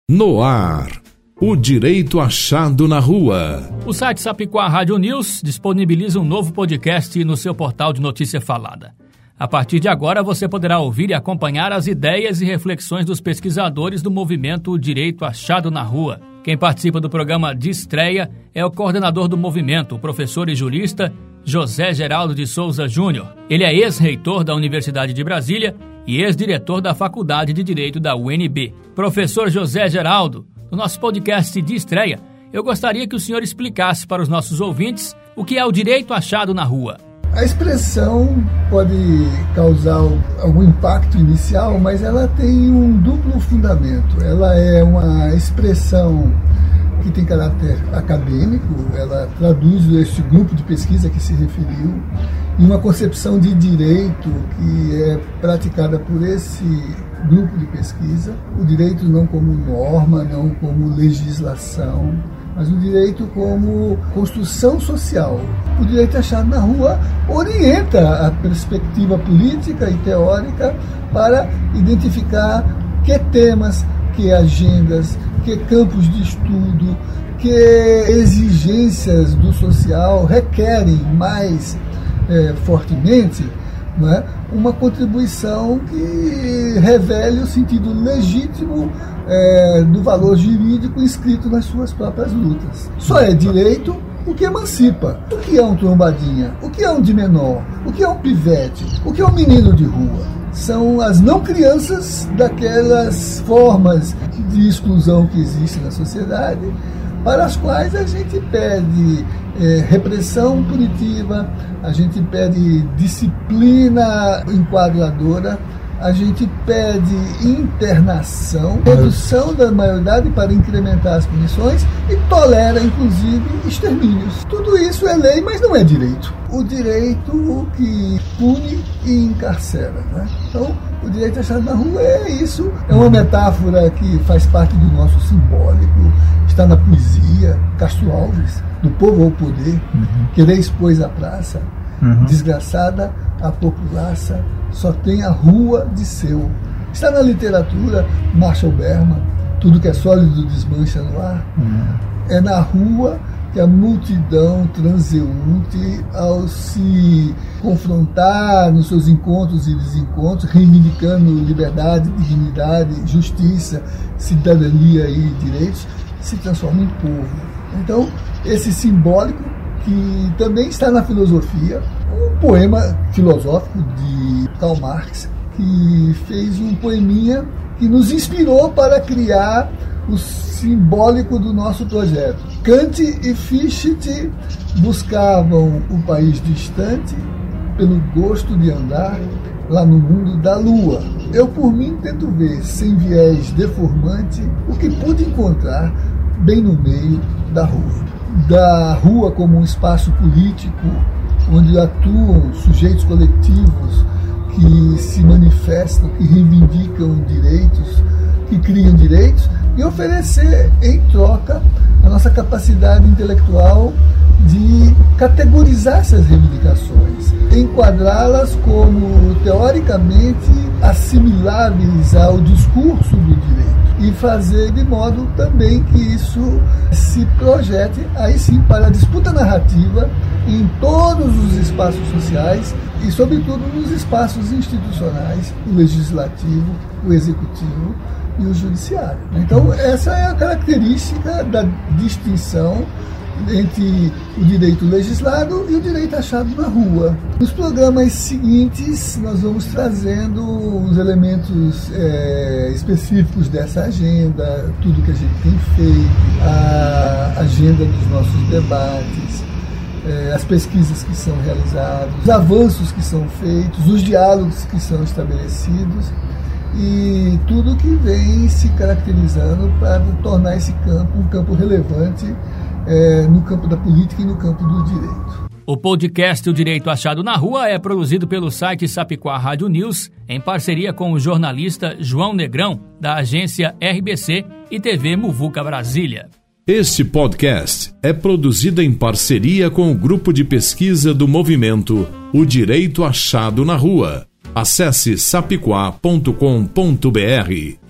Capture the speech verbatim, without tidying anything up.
No ar, o direito achado na rua. O site Sapiquá Rádio News disponibiliza um novo podcast no seu portal de notícia falada. A partir de agora, você poderá ouvir e acompanhar as ideias e reflexões dos pesquisadores do movimento Direito Achado na Rua. Quem participa do programa de estreia é o coordenador do movimento, o professor e jurista José Geraldo de Souza Júnior. Ele é ex-reitor da Universidade de Brasília e ex-diretor da Faculdade de Direito da U N B. Professor José Geraldo, no nosso podcast de estreia, eu gostaria que o senhor explicasse para os nossos ouvintes o que é o direito achado na rua. A expressão pode causar algum impacto inicial, mas ela tem um duplo fundamento. Ela é uma expressão que tem caráter acadêmico, ela traduz esse grupo de pesquisa que se referiu em uma concepção de direito que é praticada por esse grupo de pesquisa. O direito não como norma, não como legislação, mas o direito como construção social. O direito achado na rua orienta a perspectiva política e teórica para identificar que temas, que agendas, que campos de estudo, que exigências do social requerem mais é, fortemente, não é, uma contribuição que revele o sentido legítimo é, do valor jurídico inscrito nas suas próprias lutas. Só é direito o que emancipa. O que é um trombadinha? O que é um de menor? O que é um pivete? O que é um menino de rua? São as não crianças daquelas formas de exclusão que existem na sociedade, para as quais a gente pede é, repressão punitiva, a gente pede disciplina enquadradora, a gente pede internação, redução da maioridade para incrementar as punições e tolera, inclusive, extermínios. Tudo isso é lei, mas não é direito. O direito que pune e encarcera, né? Então, o direito achado na rua é isso. É uma metáfora que faz parte do nosso simbólico, está na poesia. Castro Alves, do povo ao poder, uhum. Quereis, pois, a praça, uhum. Desgraçada a populaça, só tem a rua de seu. Está na literatura, Marshall Berman, tudo que é sólido desmancha no ar. Uhum. É na rua que a multidão transeunte, ao se confrontar nos seus encontros e desencontros, reivindicando liberdade, dignidade, justiça, cidadania e direitos, se transforma em povo. Então, esse simbólico, que também está na filosofia, um poema filosófico de Karl Marx, que fez um poeminha que nos inspirou para criar o simbólico do nosso projeto. Kant e Fichte buscavam o país distante pelo gosto de andar lá no mundo da lua. Eu, por mim, tento ver, sem viés deformante, o que pude encontrar bem no meio da rua. Da rua como um espaço político onde atuam sujeitos coletivos que se manifestam, que reivindicam direitos, que criam direitos, e oferecer em troca a nossa capacidade intelectual de categorizar essas reivindicações, enquadrá-las como teoricamente assimiláveis ao discurso do direito e fazer de modo também que isso se projete aí sim para a disputa narrativa em todos os espaços sociais e sobretudo nos espaços institucionais, o legislativo, o executivo e o judiciário. Então, essa é a característica da distinção entre o direito legislado e o direito achado na rua. Nos programas seguintes, nós vamos trazendo os elementos é, específicos dessa agenda, tudo que a gente tem feito, a agenda dos nossos debates, é, as pesquisas que são realizadas, os avanços que são feitos, os diálogos que são estabelecidos, e tudo que vem se caracterizando para tornar esse campo um campo relevante é, no campo da política e no campo do direito. O podcast O Direito Achado na Rua é produzido pelo site Sapiquá Rádio News, em parceria com o jornalista João Negrão, da agência R B C e T V Muvuca Brasília. Este podcast é produzido em parceria com o grupo de pesquisa do movimento O Direito Achado na Rua. Acesse sapiquá ponto com ponto br.